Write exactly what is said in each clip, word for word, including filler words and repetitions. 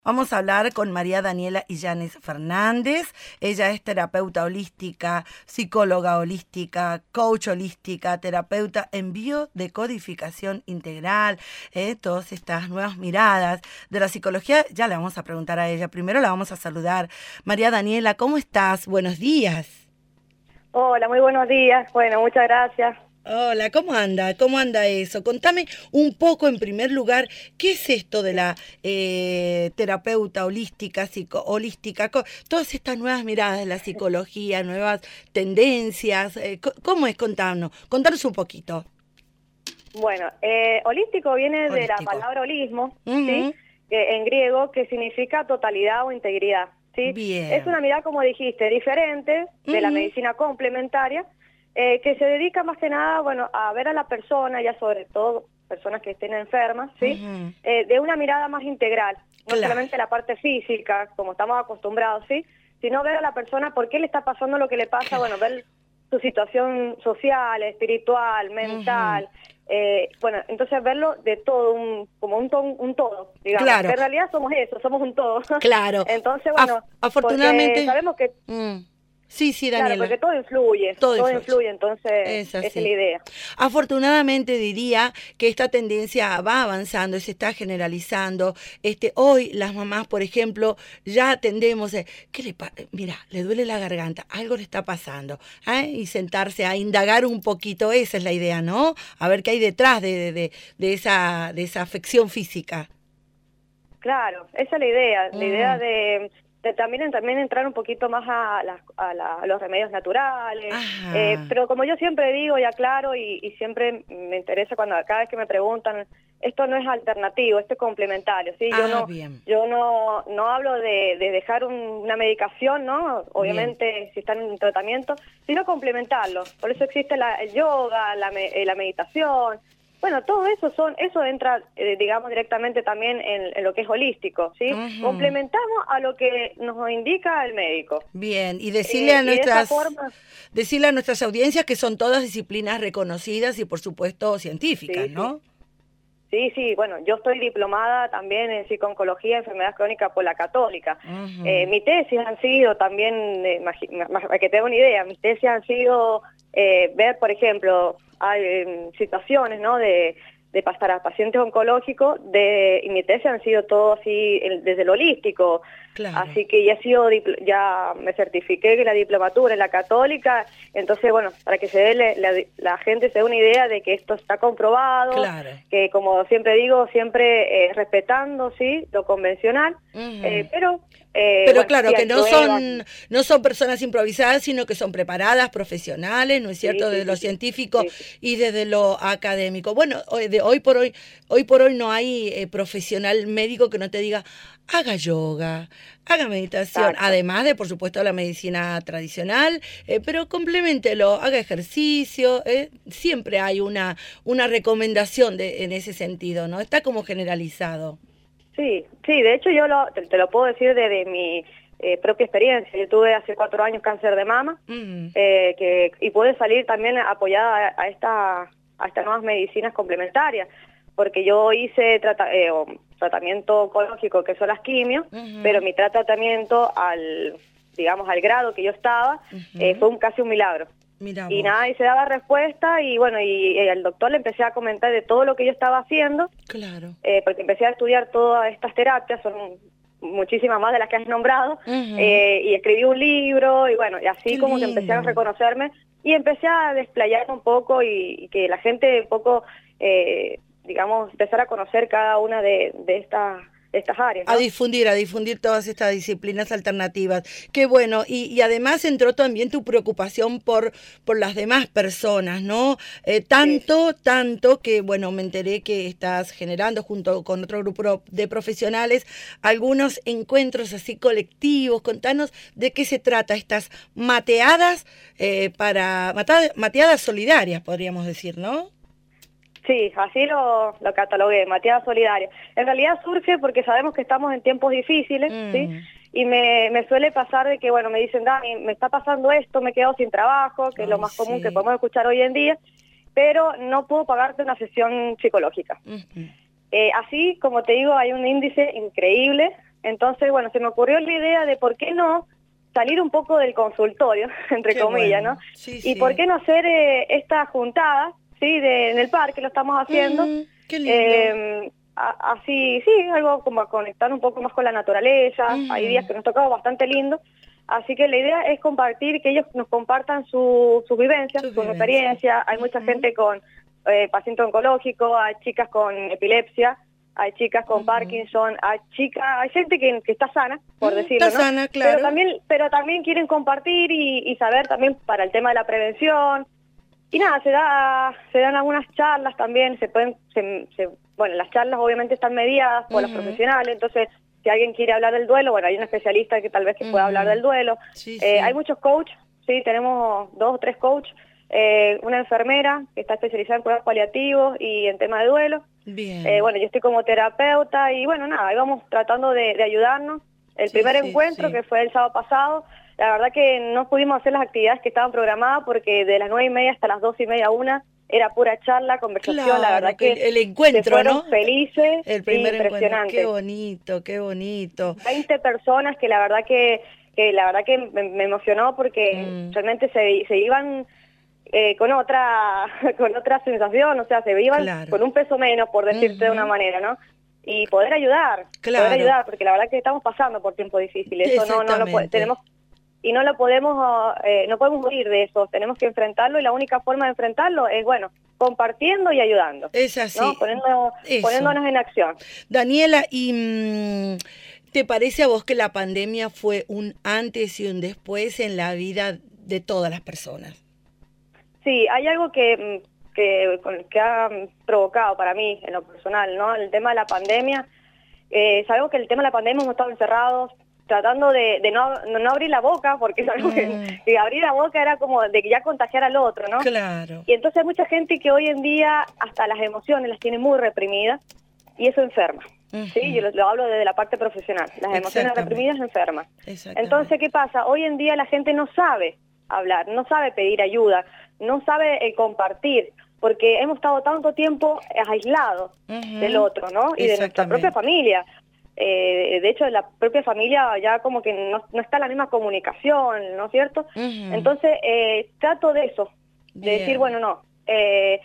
Vamos a hablar con María Daniela Illanes Fernández. Ella es terapeuta holística, psicóloga holística, coach holística, terapeuta en biodecodificación integral. Eh, todas estas nuevas miradas de la psicología, ya le vamos a preguntar a ella. Primero la vamos a saludar. María Daniela, ¿cómo estás? Buenos días. Hola, muy buenos días. Bueno, muchas gracias. Hola, ¿cómo anda? ¿Cómo anda eso? Contame un poco, en primer lugar, ¿qué es esto de la eh, terapeuta holística, psico holística, co todas estas nuevas miradas de la psicología, nuevas tendencias? Eh, ¿Cómo es? Contarnos, contanos un poquito. Bueno, eh, holístico viene de la Holístico. palabra holismo, Uh-huh. ¿sí? Que en griego, que significa totalidad o integridad, ¿sí? Bien. Es una mirada, como dijiste, diferente de Uh-huh. la medicina complementaria, eh, que se dedica más que nada, bueno, a ver a la persona, ya sobre todo personas que estén enfermas, ¿sí? Uh-huh. Eh, de una mirada más integral, no Claro. solamente la parte física, como estamos acostumbrados, ¿sí? Sino ver a la persona por qué le está pasando lo que le pasa, Claro. bueno, ver su situación social, espiritual, mental, Uh-huh. eh, bueno, entonces verlo de todo, un, como un, ton, un todo, digamos, Claro. que en realidad somos eso, somos un todo. Claro. Entonces, bueno, Af afortunadamente. porque sabemos que... Mm. Sí, sí, Daniela. Claro, porque todo influye, todo, todo influye. influye, entonces es esa así. es la idea. Afortunadamente diría que esta tendencia va avanzando y se está generalizando. Este, hoy las mamás, por ejemplo, ya atendemos, eh, ¿qué le pasa? Mira, le duele la garganta, algo le está pasando, ¿eh? Y sentarse a indagar un poquito, esa es la idea, ¿no? A ver qué hay detrás de, de, de, de esa, de esa afección física. Claro, esa es la idea, Mm. la idea de... De también, también entrar un poquito más a, las, a, la, a los remedios naturales, eh, pero como yo siempre digo y aclaro y, y siempre me interesa cuando cada vez que me preguntan, esto no es alternativo, esto es complementario, ¿sí? Ah, yo no, bien. yo no, no hablo de, de dejar un, una medicación, ¿no? Obviamente bien. Si están en tratamiento, sino complementarlo. Por eso existe la, el yoga, la, la meditación. Bueno, todo eso son, eso entra, eh, digamos, directamente también en, en lo que es holístico, ¿sí? Uh-huh. Complementamos a lo que nos indica el médico. Bien, y decirle eh, a nuestras, y de esa forma, decirle a nuestras audiencias que son todas disciplinas reconocidas y por supuesto científicas, sí, ¿no? Sí, sí, sí, bueno, yo estoy diplomada también en psico-oncología, enfermedades crónicas por la Católica. Uh-huh. eh, mis tesis han sido también, eh, para que tenga una idea, mis tesis han sido eh, ver, por ejemplo, hay eh, situaciones, ¿no?, de, de para pacientes oncológicos, de, y mi tesis han sido todo así, el, desde lo holístico. Claro. Así que ya he sido, ya me certifiqué que la diplomatura en la Católica, entonces, bueno, para que se dé la, la, la gente se dé una idea de que esto está comprobado, Claro. que como siempre digo, siempre eh, respetando, sí, lo convencional, uh-huh. eh, pero... Eh, Pero bueno, claro, sí, que no pruebas. son no son personas improvisadas, sino que son preparadas, profesionales, ¿no es cierto?, sí, desde sí, lo sí, científico sí, sí. y desde lo académico. Bueno, hoy, de hoy por hoy, hoy por hoy no hay eh, profesional médico que no te diga, haga yoga, haga meditación, Exacto. además de, por supuesto, la medicina tradicional, eh, pero compleméntelo, haga ejercicio, eh, siempre hay una, una recomendación de, en ese sentido, ¿no? Está como generalizado. Sí, sí, de hecho yo lo, te, te lo puedo decir desde mi eh, propia experiencia. Yo tuve hace cuatro años cáncer de mama, mm. eh, que, y pude salir también apoyada a, a, esta, a estas nuevas medicinas complementarias, porque yo hice trata, eh, tratamiento oncológico, que son las quimios, uh-huh. pero mi tratamiento al, digamos, al grado que yo estaba, uh-huh. eh, fue un, casi un milagro. Mira y vos. nada, y se daba respuesta, y bueno, y, y al doctor le empecé a comentar de todo lo que yo estaba haciendo, claro. eh, porque empecé a estudiar todas estas terapias, son muchísimas más de las que has nombrado, uh-huh. eh, y escribí un libro, y bueno, y así Qué como lindo. que empezaron a reconocerme, y empecé a desplayar un poco, y, y que la gente un poco, eh, digamos, empezar a conocer cada una de, de estas... estas áreas, ¿no? A difundir, a difundir todas estas disciplinas alternativas. Qué bueno, y, y además entró también tu preocupación por, por las demás personas, ¿no? Eh, tanto, sí. tanto que, bueno, me enteré que estás generando junto con otro grupo de profesionales algunos encuentros así colectivos. Contanos de qué se trata estas mateadas eh, para, mateadas, mateadas solidarias, podríamos decir, ¿no? Sí, así lo, lo catalogué, mateada solidaria. En realidad surge porque sabemos que estamos en tiempos difíciles, mm. ¿sí? Y me, me suele pasar de que, bueno, me dicen, Dani, me está pasando esto, me he quedado sin trabajo, que Ay, es lo más sí. común que podemos escuchar hoy en día, pero no puedo pagarte una sesión psicológica. Uh-huh. eh, así, como te digo, hay un índice increíble Entonces, bueno, se me ocurrió la idea de por qué no salir un poco del consultorio, entre Qué comillas, bueno. ¿no? Sí, Y sí. por qué no hacer eh, esta juntada, ¿sí? De, en el parque lo estamos haciendo. Mm, qué lindo. Eh, a- así, sí, algo como a conectar un poco más con la naturaleza. Ujú. Hay días que nos tocaba bastante lindo. Así que la idea es compartir, que ellos nos compartan su, sus vivencias, Sus sus vivencias. experiencias. Hay mucha Ujú. gente con eh, paciente oncológico, hay chicas con epilepsia, hay chicas con Ujú. Parkinson, hay chicas, hay gente que, que está sana, por Mm, decirlo, está ¿no? sana, claro. Pero también, pero también quieren compartir y, y saber también para el tema de la prevención. Y nada, se da, se dan algunas charlas también, se pueden, se, se- bueno, las charlas obviamente están mediadas por los Ujú. profesionales, entonces si alguien quiere hablar del duelo, bueno, hay un especialista que tal vez que pueda Ujú. hablar del duelo. Sí, Eh, sí. Hay muchos coaches, sí, tenemos dos o tres coaches, eh, una enfermera que está especializada en cuidados paliativos y en tema de duelo. Bien. Eh, bueno, yo estoy como terapeuta y bueno, nada, ahí vamos tratando de, de ayudarnos. El Sí, primer sí, encuentro, sí. que fue el sábado pasado, la verdad que no pudimos hacer las actividades que estaban programadas porque de las nueve y media hasta las doce y media, una, era pura charla, conversación, la Claro, verdad que que el, el encuentro, se fueron ¿no? felices, El sí, primer encuentro. Qué impresionante. bonito, qué bonito. veinte personas que la verdad que, que la verdad que me, me emocionó porque Mm. realmente se, se iban eh, con otra con otra sensación, o sea, se iban Claro. con un peso menos, por decirte de una Ujú. manera, ¿no? Y poder ayudar, Claro. poder ayudar, porque la verdad que estamos pasando por tiempos difíciles, eso no no lo po- Exactamente. tenemos y no lo podemos eh, no podemos huir de eso, tenemos que enfrentarlo y la única forma de enfrentarlo es, bueno, compartiendo y ayudando, Es así. ¿no? Poniendo, Eso. poniéndonos en acción. Daniela, ¿y mm, te parece a vos que la pandemia fue un antes y un después en la vida de todas las personas? Sí, hay algo que, mm, que, con- que ha mm, provocado para mí en lo personal, ¿no? El tema de la pandemia, eh, sabemos que el tema de la pandemia hemos estado encerrados, tratando de, de no, no, no abrir la boca, porque sabemos que, Mm. que abrir la boca era como de que ya contagiar al otro, ¿no? Claro. Y entonces hay mucha gente que hoy en día hasta las emociones las tiene muy reprimidas y eso enferma. Ujú. Sí, yo lo, lo hablo desde la parte profesional. Las emociones Exactamente. reprimidas enferman. Exactamente. Entonces, ¿qué pasa? Hoy en día la gente no sabe hablar, no sabe pedir ayuda, no sabe eh, compartir, porque hemos estado tanto tiempo aislados Ujú. del otro, ¿no? Y de nuestra propia Exactamente. familia. Eh, de hecho, de la propia familia ya como que no, no está la misma comunicación, ¿no es cierto? Ujú. Entonces, eh, trato de eso, de Bien. decir, bueno, no, eh,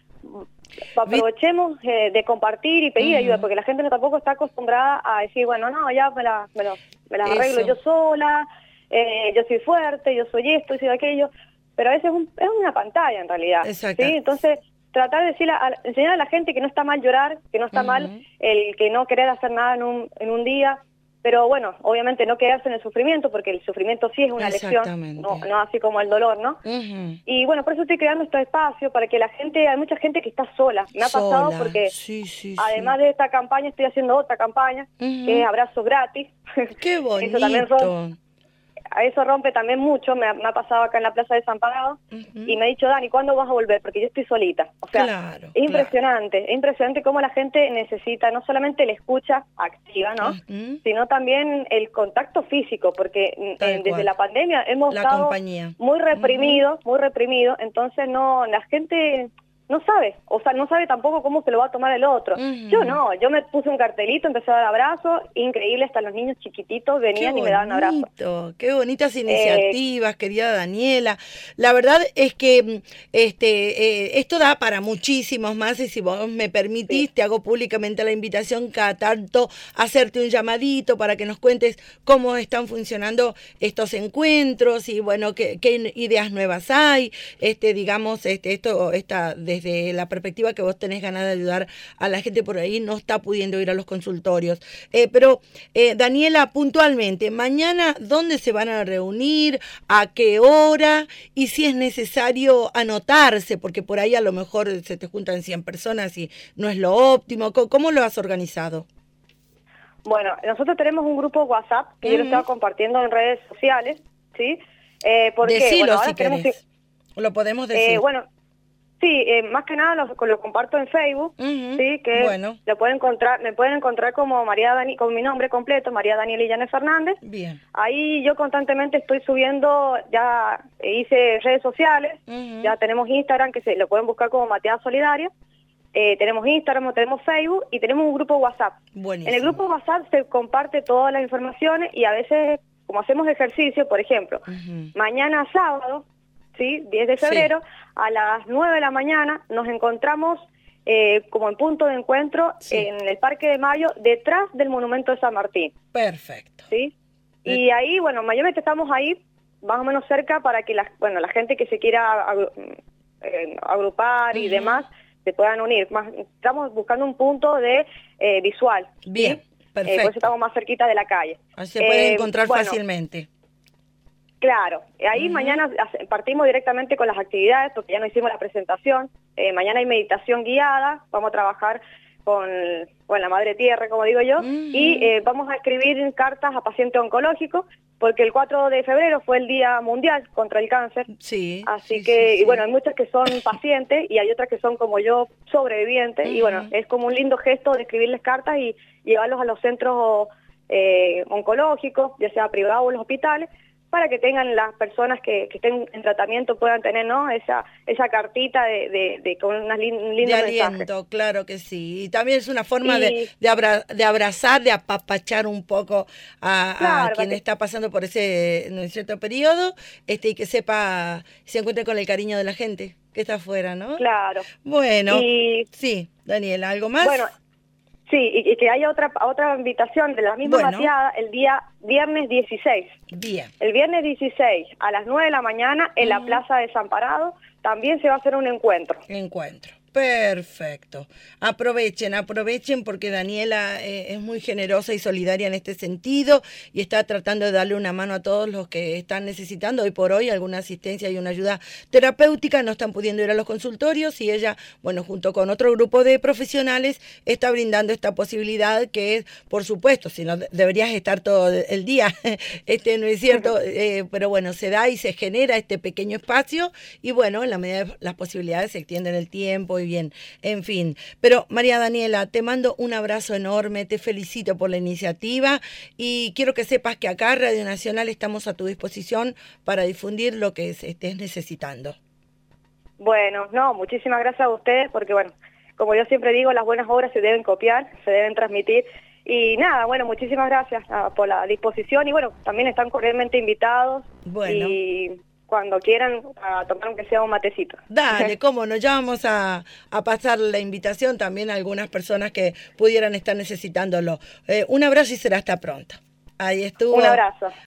aprovechemos eh, de compartir y pedir Ujú. ayuda, porque la gente no tampoco está acostumbrada a decir, bueno, no, ya me, la, me, lo, me las arreglo Eso. yo sola, eh, yo soy fuerte, yo soy esto, yo soy aquello, pero a veces es, un- es una pantalla en realidad, Exacto. ¿sí? Entonces, tratar de decirle a, enseñar a la gente que no está mal llorar, que no está Ujú. mal el que no querer hacer nada en un, en un día, pero bueno, obviamente no quedarse en el sufrimiento, porque el sufrimiento sí es una lección, Exactamente. no, no así como el dolor, ¿no? Ujú. Y bueno, por eso estoy creando estos espacios, para que la gente, hay mucha gente que está sola, me ha pasado Sola. porque Sí, sí, además de esta campaña estoy haciendo otra campaña, Ujú. que es abrazos gratis. sí. Qué Eso también rompe, bonito. a eso rompe también mucho, me ha, me ha pasado acá en la Plaza de San Pagado, Ujú. y me ha dicho, Dani, ¿cuándo vas a volver? Porque yo estoy solita. O sea, Claro, es impresionante, es impresionante cómo la gente necesita no solamente la escucha activa, ¿no? Ujú. Sino también el contacto físico, porque mm, Tal eh, desde cual. la pandemia hemos La estado compañía. muy reprimidos, muy reprimidos, entonces no, la gente no sabe, o sea, no sabe tampoco cómo se lo va a tomar el otro. Ujú. Yo no, yo me puse un cartelito, empecé a dar abrazos, increíble, hasta los niños chiquititos Qué venían y me daban abrazos. bonito, qué bonitas Eh, iniciativas, querida Daniela. La verdad es que mm, este eh, esto da para muchísimos más y si vos me permitís, sí. te hago públicamente la invitación cada tanto a hacerte un llamadito para que nos cuentes cómo están funcionando estos encuentros y bueno, qué, qué ideas nuevas hay, este digamos, este esto está desde la perspectiva que vos tenés ganas de ayudar a la gente por ahí, no está pudiendo ir a los consultorios. Eh, pero, eh, Daniela, puntualmente, mañana, ¿dónde se van a reunir? ¿A qué hora? Y si es necesario anotarse, porque por ahí a lo mejor se te juntan cien personas y no es lo óptimo. ¿Cómo, cómo lo has organizado? Bueno, nosotros tenemos un grupo WhatsApp que yo lo Ujú. estaba compartiendo en redes sociales, ¿sí? Eh, porque, Decilo bueno, ahora si tenemos que, querés. Lo podemos decir. eh, bueno, sí, eh, más que nada lo, lo comparto en Facebook, Ujú. sí, que Bueno. lo pueden encontrar, me pueden encontrar como María Dani, con mi nombre completo, María Daniela Illanes Fernández. Bien. Ahí yo constantemente estoy subiendo, ya hice redes sociales, Ujú. ya tenemos Instagram que se lo pueden buscar como Mateada Solidaria. eh, tenemos Instagram, tenemos Facebook y tenemos un grupo WhatsApp. Buenísimo. En el grupo WhatsApp se comparte todas las informaciones y a veces, como hacemos ejercicio, por ejemplo, uh-huh. mañana sábado, ¿sí? diez de febrero, sí. a las nueve de la mañana nos encontramos eh, como en punto de encuentro sí. en el Parque de Mayo, detrás del Monumento de San Martín. Perfecto. ¿Sí? Y ahí, bueno, mayormente estamos ahí más o menos cerca para que la, bueno, la gente que se quiera agru eh, agrupar uh-huh. y demás se puedan unir. Más, estamos buscando un punto de eh, visual. Bien, ¿sí? perfecto. Eh, por eso estamos más cerquita de la calle. Así se puede eh, encontrar bueno, fácilmente. Claro, ahí uh-huh. mañana partimos directamente con las actividades porque ya no hicimos la presentación. Eh, mañana hay meditación guiada, vamos a trabajar con, con la Madre Tierra, como digo yo, uh-huh. y eh, vamos a escribir cartas a pacientes oncológicos porque el cuatro de febrero fue el Día Mundial contra el Cáncer. Sí. Así sí, que, sí, sí. y bueno, hay muchas que son pacientes y hay otras que son como yo, sobrevivientes. Uh-huh. Y bueno, es como un lindo gesto de escribirles cartas y llevarlos a los centros eh, oncológicos, ya sea privados o los hospitales, para que tengan las personas que, que estén en tratamiento puedan tener, ¿no? Esa esa cartita de, de, de con unas lin, un lindo de mensaje. aliento, claro que sí. Y también es una forma y, de, de, abra, de abrazar, de apapachar un poco a, claro, a quien que... está pasando por ese en un cierto periodo, este y que sepa, se encuentre con el cariño de la gente que está afuera, ¿no? Claro. Bueno, y, sí, Daniela, ¿algo más? Bueno, sí, y, y que haya otra otra invitación de la misma bueno. mateada el día viernes dieciséis. Bien. El viernes dieciséis a las nueve de la mañana en uh-huh. la Plaza de Desamparado también se va a hacer un encuentro. Encuentro. Perfecto. Aprovechen, aprovechen porque Daniela eh, es muy generosa y solidaria en este sentido y está tratando de darle una mano a todos los que están necesitando hoy por hoy alguna asistencia y una ayuda terapéutica, no están pudiendo ir a los consultorios y ella, bueno, junto con otro grupo de profesionales está brindando esta posibilidad que es, por supuesto, si no deberías estar todo el día, este no es cierto, eh, pero bueno, se da y se genera este pequeño espacio y bueno, en la medida de las posibilidades se extienden el tiempo y bien, en fin. Pero María Daniela, te mando un abrazo enorme, te felicito por la iniciativa y quiero que sepas que acá Radio Nacional estamos a tu disposición para difundir lo que estés necesitando. Bueno, no, muchísimas gracias a ustedes porque bueno, como yo siempre digo, las buenas obras se deben copiar, se deben transmitir y nada, bueno, muchísimas gracias uh, por la disposición y bueno, también están cordialmente invitados bueno. y cuando quieran a tomar aunque sea un matecito. Dale, cómo no, ya vamos a, a pasar la invitación también a algunas personas que pudieran estar necesitándolo. Eh, un abrazo y será hasta pronto. Ahí estuvo. Un abrazo.